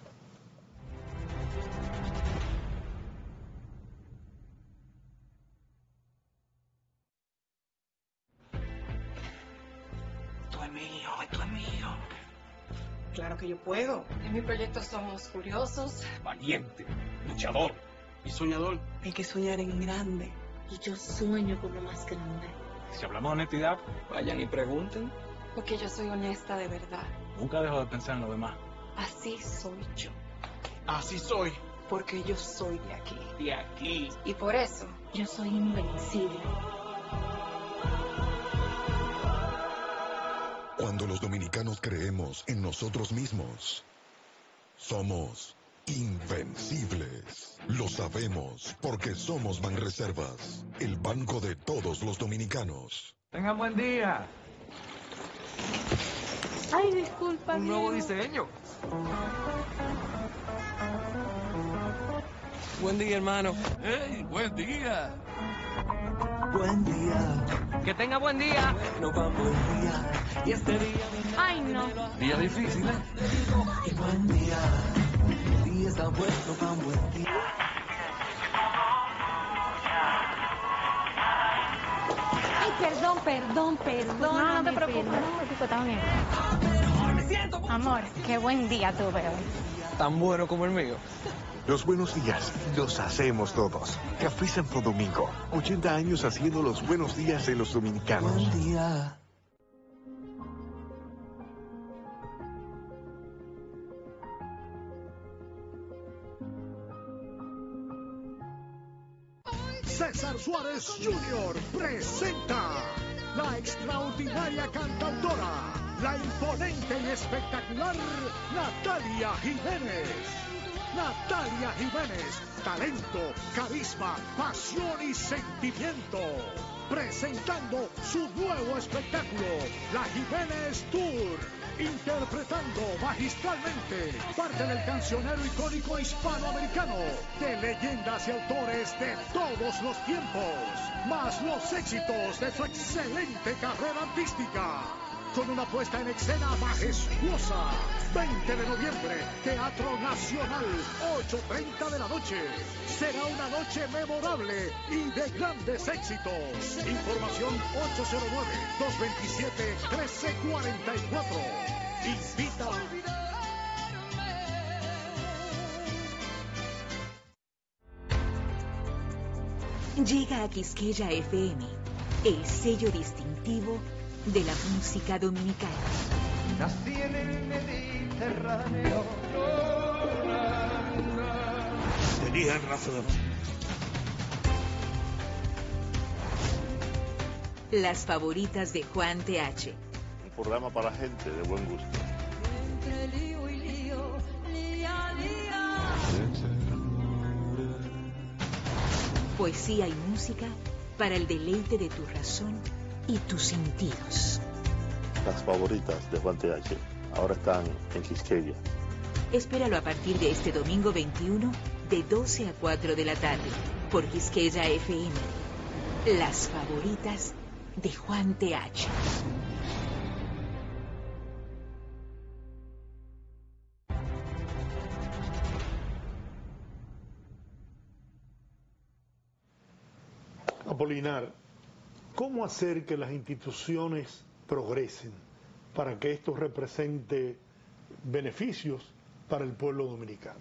Esto es mío, esto es mío. Claro que yo puedo. En mi proyecto somos curiosos, Valiente, luchador y soñador. Hay que soñar en grande. Y yo sueño con lo más grande. Si hablamos de honestidad, vayan y pregunten. porque yo soy honesta de verdad. Nunca dejo de pensar en lo demás. Así soy yo. Así soy. Porque yo soy de aquí. De aquí. Y por eso, Yo soy invencible. Cuando los dominicanos creemos en nosotros mismos, somos invencibles. Lo sabemos porque somos Banreservas, el banco de todos los dominicanos. Tengan buen día. Ay, disculpa. Un nuevo diseño. Buen día, hermano. ¡Hey, buen día! Buen día. Que tenga buen día. Bueno, va buen día. Y este día... Ay, no. Día difícil, ¿eh? Y buen día. El día está bueno, va buen día. Ay, perdón, perdón, perdón. No, no te preocupes. No, está bien. Amor, qué buen día tuve hoy. Tan bueno como el mío. Los buenos días los hacemos todos. Café Santo Domingo, ochenta años haciendo los buenos días de los dominicanos. Buen día. César Suárez junior presenta la extraordinaria cantautora, la imponente y espectacular Natalia Jiménez. Natalia Jiménez, talento, carisma, pasión y sentimiento. Presentando su nuevo espectáculo, La Jiménez Tour. Interpretando magistralmente parte del cancionero icónico hispanoamericano, de leyendas y autores de todos los tiempos, más los éxitos de su excelente carrera artística. Con una puesta en escena majestuosa. veinte de noviembre, Teatro Nacional, ocho treinta de la noche. Será una noche memorable y de grandes éxitos. Información ocho cero nueve, dos dos siete, uno tres cuatro cuatro. Invita. Llega a Quisqueya F M, el sello distintivo de la música dominicana. Nací en el Mediterráneo. Tenían razón. Las favoritas de Juan T H. Un programa para gente de buen gusto. Entre lío y lío, lía, lía. Poesía y música para el deleite de tu razón y tus sentidos. Las favoritas de Juan T H ahora están en Quisqueya. Espéralo a partir de este domingo veintiuno de doce a cuatro de la tarde por Quisqueya F M. Las favoritas de Juan T H. Apolinar, ¿cómo hacer que las instituciones progresen para que esto represente beneficios para el pueblo dominicano?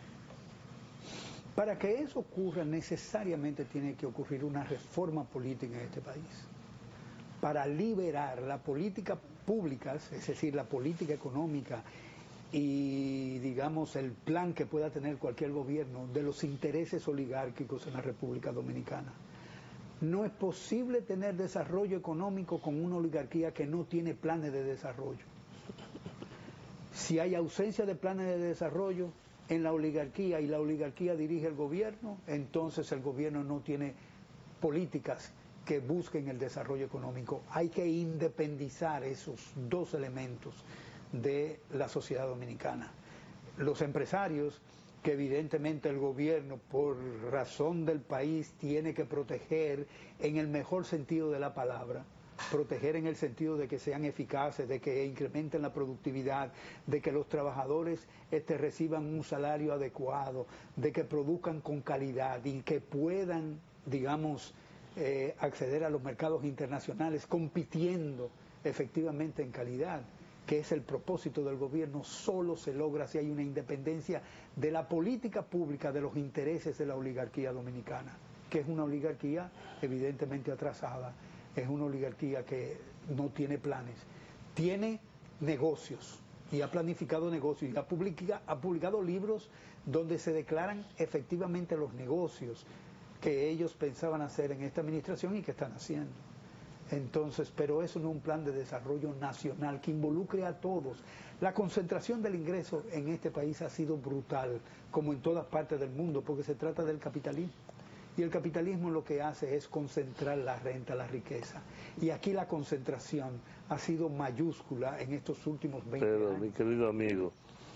Para que eso ocurra, necesariamente tiene que ocurrir una reforma política en este país. Para liberar la política pública, es decir, la política económica y, digamos, el plan que pueda tener cualquier gobierno de los intereses oligárquicos en la República Dominicana. No es posible tener desarrollo económico con una oligarquía que no tiene planes de desarrollo. Si hay ausencia de planes de desarrollo en la oligarquía y la oligarquía dirige el gobierno, entonces el gobierno no tiene políticas que busquen el desarrollo económico. Hay que independizar esos dos elementos de la sociedad dominicana. los empresarios, que evidentemente el gobierno, por razón del país, tiene que proteger en el mejor sentido de la palabra, proteger en el sentido de que sean eficaces, de que incrementen la productividad, de que los trabajadores este, reciban un salario adecuado, de que produzcan con calidad y que puedan, digamos, eh, acceder a los mercados internacionales compitiendo efectivamente en calidad, que es el propósito del gobierno. Solo se logra si hay una independencia de la política pública de los intereses de la oligarquía dominicana, que es una oligarquía evidentemente atrasada, es una oligarquía que no tiene planes, tiene negocios y ha planificado negocios y ha, publica, ha publicado libros donde se declaran efectivamente los negocios que ellos pensaban hacer en esta administración y que están haciendo. Entonces, pero eso no es un plan de desarrollo nacional que involucre a todos. La concentración del ingreso en este país ha sido brutal, como en todas partes del mundo, porque se trata del capitalismo. Y el capitalismo lo que hace es concentrar la renta, la riqueza. Y aquí la concentración ha sido mayúscula en estos últimos veinte pero, años. Mi querido amigo,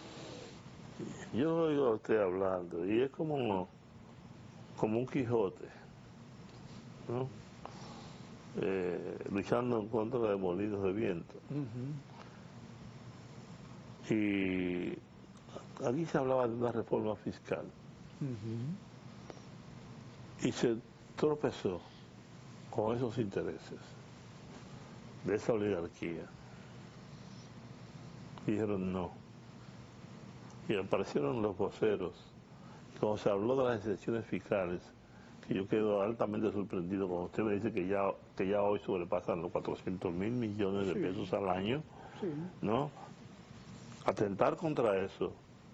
yo oigo a usted hablando y es como, como un Quijote, ¿no? Eh, luchando en contra de molinos de viento. Uh-huh. Y aquí se hablaba de una reforma fiscal. Uh-huh. Y se tropezó con esos intereses de esa oligarquía. Y dijeron no. Y aparecieron los voceros. Cuando se habló de las excepciones fiscales, que yo quedo altamente sorprendido cuando usted me dice que ya que ya hoy sobrepasan los cuatrocientos mil millones de sí. pesos al año, sí. ¿no? Atentar contra eso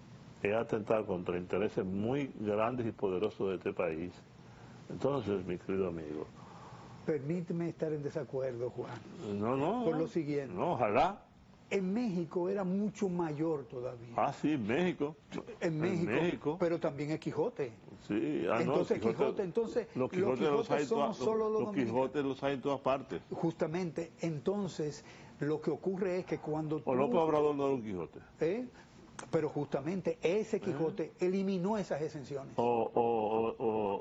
es atentar contra intereses muy grandes y poderosos de este país. Entonces, mi querido amigo, permíteme estar en desacuerdo, Juan. No, no. Por lo siguiente. No, ojalá. En México era mucho mayor todavía. Ah, sí, en México. En México, en México. Pero también es Quijote. Sí, ah, entonces no, Quijote, Quijote, entonces los Quijotes, los los hay, somos toda, solo los, los Quijotes los hay en todas partes. Justamente, entonces lo que ocurre es que cuando o López Obrador no era un Quijote. ¿Eh? Pero justamente ese Quijote ¿Eh? eliminó esas exenciones. O, o, o,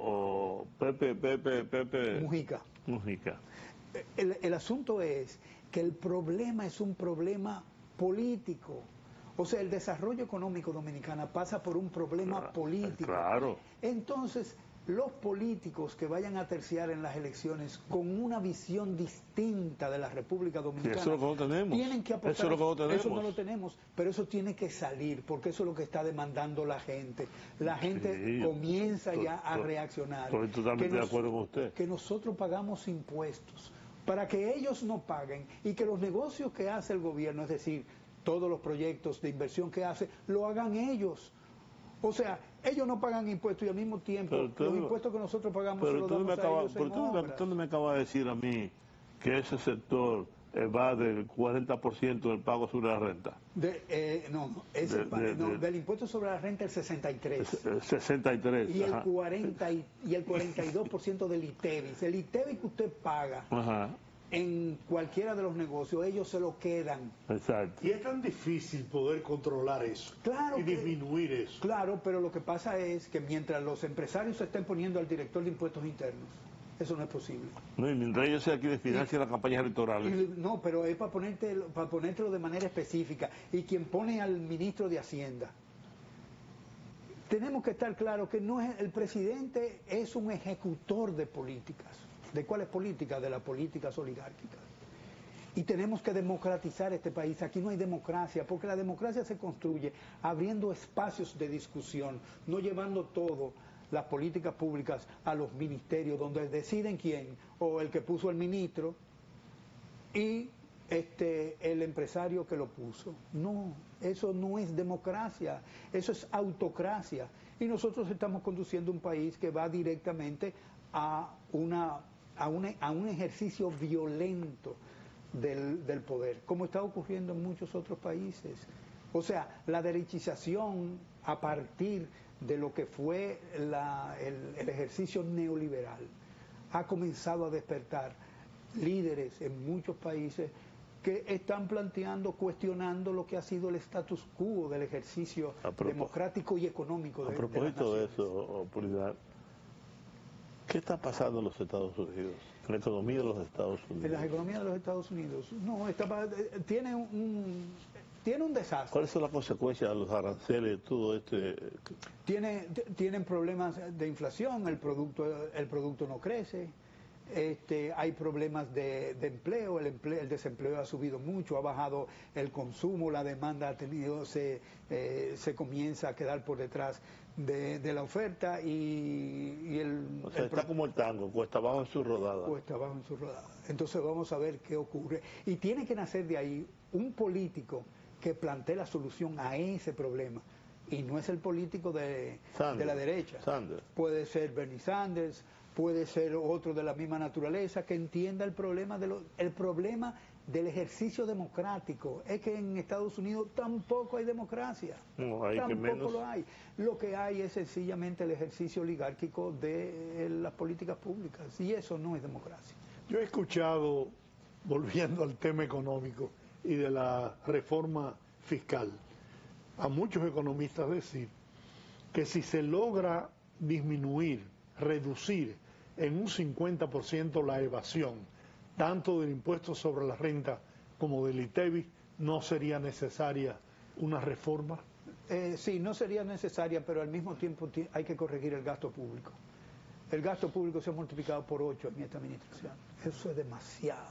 o, o Pepe, Pepe, Pepe Mujica. Mujica. El, el asunto es que el problema es un problema político. O sea, el desarrollo económico dominicano pasa por un problema claro, político. Claro. Entonces, los políticos que vayan a terciar en las elecciones con una visión distinta de la República Dominicana, sí, eso es lo que no tenemos. Tienen que apostar. Eso, es lo que no tenemos. Eso no lo tenemos, pero eso tiene que salir, porque eso es lo que está demandando la gente. La gente sí, comienza to, ya a to, reaccionar. Estoy totalmente de acuerdo con usted. Que nosotros pagamos impuestos para que ellos no paguen y que los negocios que hace el gobierno, es decir, todos los proyectos de inversión que hace, lo hagan ellos. O sea, ellos no pagan impuestos y al mismo tiempo tú, los impuestos que nosotros pagamos pero se los damos acaba, a ellos pero en tú, obras. tú no me acabas de decir a mí que ese sector eh, va del cuarenta por ciento del pago sobre la renta. De, eh, no, no, ese, de, de, no de, del impuesto sobre la renta el sesenta y tres. El sesenta y tres. Y el, cuarenta y, y el cuarenta y dos por ciento del ITEVIS. El ITEVIS que usted paga. Ajá. En cualquiera de los negocios, ellos se lo quedan. Exacto. Y es tan difícil poder controlar eso claro y que, disminuir eso. Claro, pero lo que pasa es que mientras los empresarios se estén poniendo al director de impuestos internos, eso no es posible. No, y mientras ellos sean quienes financian las campañas electorales. Y, no, pero es para ponerte, para ponértelo de manera específica. Y quien pone al ministro de Hacienda. Tenemos que estar claros que no es el presidente es un ejecutor de políticas. ¿De cuáles políticas? De las políticas oligárquicas. Y tenemos que democratizar este país. Aquí no hay democracia, porque la democracia se construye abriendo espacios de discusión, no llevando todo, las políticas públicas, a los ministerios, donde deciden quién, o el que puso el ministro, y este el empresario que lo puso. No, eso no es democracia, eso es autocracia. Y nosotros estamos conduciendo un país que va directamente a una... A un, a un ejercicio violento del, del poder, como está ocurriendo en muchos otros países. O sea, la derechización a partir de lo que fue la, el, el ejercicio neoliberal ha comenzado a despertar líderes en muchos países que están planteando, cuestionando lo que ha sido el status quo del ejercicio democrático y económico de, a propósito de, de eso, Puridad, ¿qué está pasando en los Estados Unidos? En la economía de los Estados Unidos. En la economía de los Estados Unidos. No, está, tiene un, tiene un desastre. ¿Cuáles son las consecuencias de los aranceles, todo este? Tiene, tienen problemas de inflación, el producto, el producto no crece. Este, hay problemas de, de empleo, el empleo, el desempleo ha subido mucho, ha bajado el consumo, la demanda ha tenido, se, eh, se comienza a quedar por detrás de, de la oferta y, y el... O sea, el está como el tango, cuesta abajo en su rodada. Cuesta abajo en su rodada. Entonces vamos a ver qué ocurre. Y tiene que nacer de ahí un político que plantee la solución a ese problema. Y no es el político de, Sanders, de la derecha. Sanders. Puede ser Bernie Sanders, puede ser otro de la misma naturaleza que entienda el problema de lo, el problema del ejercicio democrático. Es que en Estados Unidos tampoco hay democracia. No, hay tampoco que menos. lo hay. Lo que hay es sencillamente el ejercicio oligárquico de las políticas públicas y eso no es democracia. Yo he escuchado, volviendo al tema económico y de la reforma fiscal, a muchos economistas decir que si se logra disminuir, reducir en un cincuenta por ciento la evasión, tanto del impuesto sobre la renta como del I T E V I, ¿no sería necesaria una reforma? Eh, sí, no sería necesaria, pero al mismo tiempo hay que corregir el gasto público. El gasto público se ha multiplicado por ocho en esta administración. Eso es demasiado.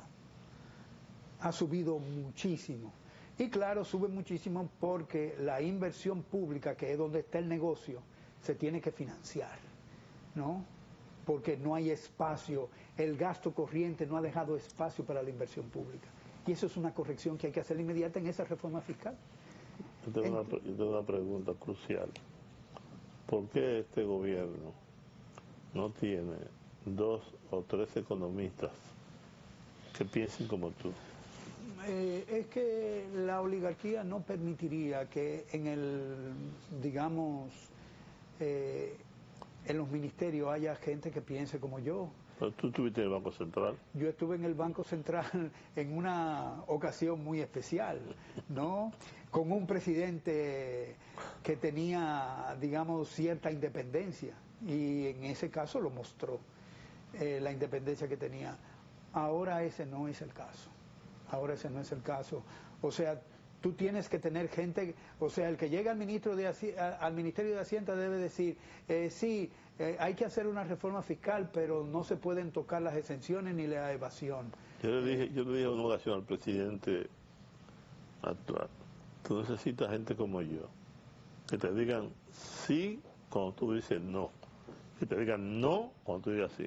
Ha subido muchísimo. Y claro, sube muchísimo porque la inversión pública, que es donde está el negocio, se tiene que financiar, ¿no? Porque no hay espacio, el gasto corriente no ha dejado espacio para la inversión pública. Y eso es una corrección que hay que hacer inmediata en esa reforma fiscal. Yo tengo, una, yo tengo una pregunta crucial. ¿Por qué este gobierno no tiene dos o tres economistas que piensen como tú? Eh, es que la oligarquía no permitiría que en el, digamos, eh, en los ministerios haya gente que piense como yo. Pero tú estuviste en el Banco Central. Yo estuve en el Banco Central en una ocasión muy especial, ¿no? Con un presidente que tenía, digamos, cierta independencia y en ese caso lo mostró, eh, la independencia que tenía. Ahora ese no es el caso. Ahora ese no es el caso. O sea, tú tienes que tener gente, o sea, el que llega al ministro de al Ministerio de Hacienda debe decir, eh, sí, eh, hay que hacer una reforma fiscal, pero no se pueden tocar las exenciones ni la evasión. Yo le dije, yo le dije una ocasión al presidente actual, tú necesitas gente como yo, que te digan sí cuando tú dices no, que te digan no cuando tú digas sí.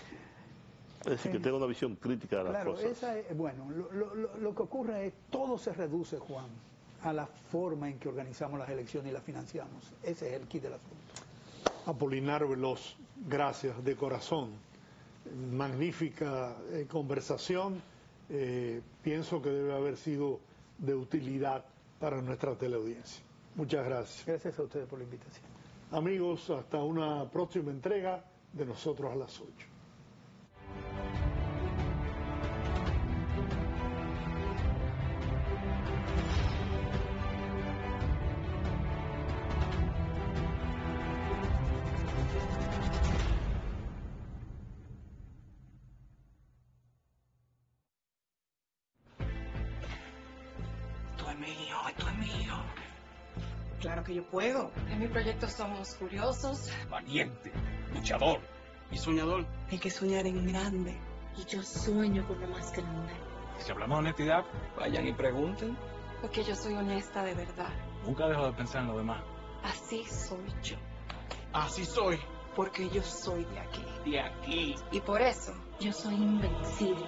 Es decir, que tenga una visión crítica de las claro, cosas. Esa es, bueno, lo, lo, lo que ocurre es, todo se reduce, Juan, a la forma en que organizamos las elecciones y las financiamos. Ese es el kit del asunto. Apolinar Veloz, gracias de corazón. Magnífica eh, conversación. Eh, pienso que debe haber sido de utilidad para nuestra teleaudiencia. Muchas gracias. Gracias a ustedes por la invitación. Amigos, hasta una próxima entrega de Nosotros a las ocho. Claro que yo puedo. En mi proyecto somos curiosos, valiente, luchador y soñador. Hay que soñar en grande. Y yo sueño con lo más grande. Si hablamos de honestidad, vayan y pregunten. Porque yo soy honesta de verdad. Nunca dejo de pensar en lo demás. Así soy yo. Así soy. Porque yo soy de aquí. De aquí. Y por eso yo soy invencible.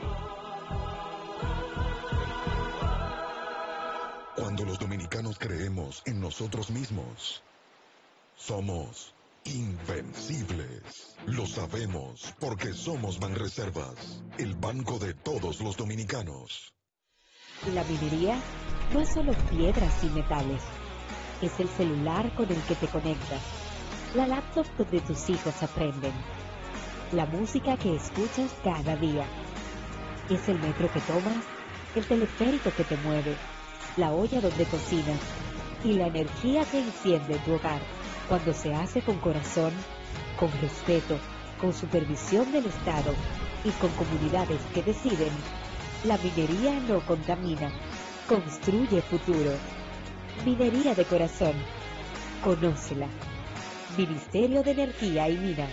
Cuando los dominicanos creemos en nosotros mismos, somos invencibles. Lo sabemos porque somos Banreservas, el banco de todos los dominicanos. La minería no es solo piedras y metales, es el celular con el que te conectas, la laptop donde tus hijos aprenden, la música que escuchas cada día, es el metro que tomas el teleférico que te mueve, la olla donde cocinas y la energía que enciende tu hogar. Cuando se hace con corazón, con respeto, con supervisión del Estado y con comunidades que deciden, la minería no contamina, construye futuro. Minería de corazón. Conócela. Ministerio de Energía y Minas.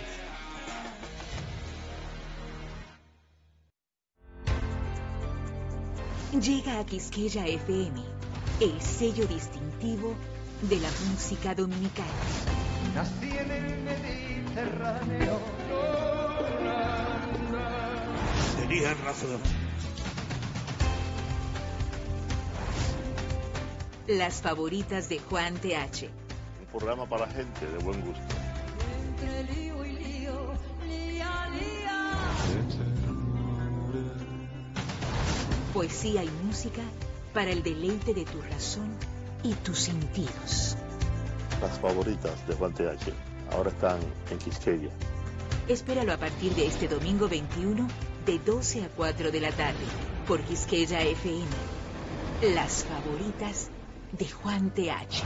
Llega a Quisqueya F M, el sello distintivo de la música dominicana. Nací en el Mediterráneo. Tenían razón. Las favoritas de Juan T H. Un programa para gente de buen gusto. Entre lío y lío, lía, lía. Poesía y música para el deleite de tu razón y tus sentidos. Las favoritas de Juan T H ahora están en Quisqueya. Espéralo a partir de este domingo veintiuno de doce a cuatro de la tarde por Quisqueya F M. Las favoritas de Juan T H.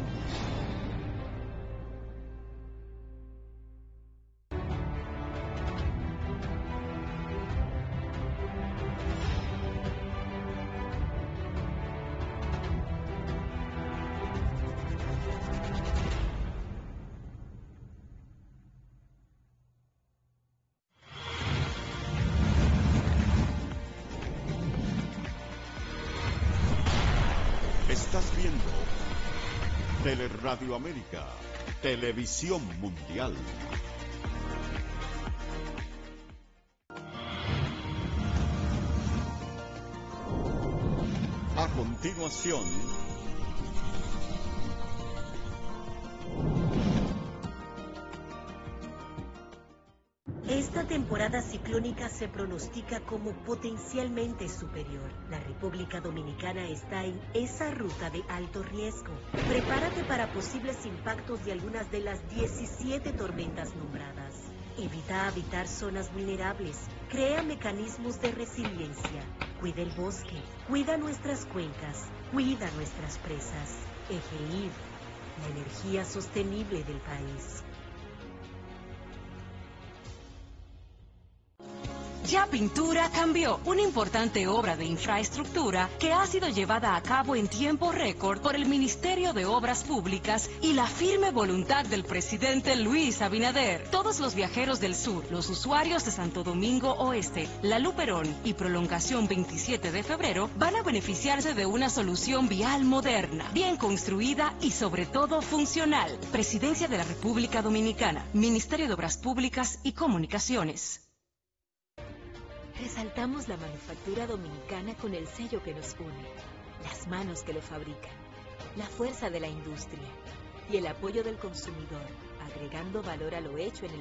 Estás viendo Teleradio América, Televisión Mundial. A continuación, Esta temporada ciclónica se pronostica como potencialmente superior. La República Dominicana está en esa ruta de alto riesgo. Prepárate para posibles impactos de algunas de las diecisiete tormentas nombradas. Evita habitar zonas vulnerables. Crea mecanismos de resiliencia. Cuida el bosque. Cuida nuestras cuencas. Cuida nuestras presas. EGEID, la energía sostenible del país. Ya Pintura cambió, una importante obra de infraestructura que ha sido llevada a cabo en tiempo récord por el Ministerio de Obras Públicas y la firme voluntad del presidente Luis Abinader. Todos los viajeros del sur, los usuarios de Santo Domingo Oeste, La Luperón y Prolongación veintisiete de febrero van a beneficiarse de una solución vial moderna, bien construida y sobre todo funcional. Presidencia de la República Dominicana, Ministerio de Obras Públicas y Comunicaciones. Resaltamos la manufactura dominicana con el sello que nos une, las manos que lo fabrican, la fuerza de la industria y el apoyo del consumidor, agregando valor a lo hecho en el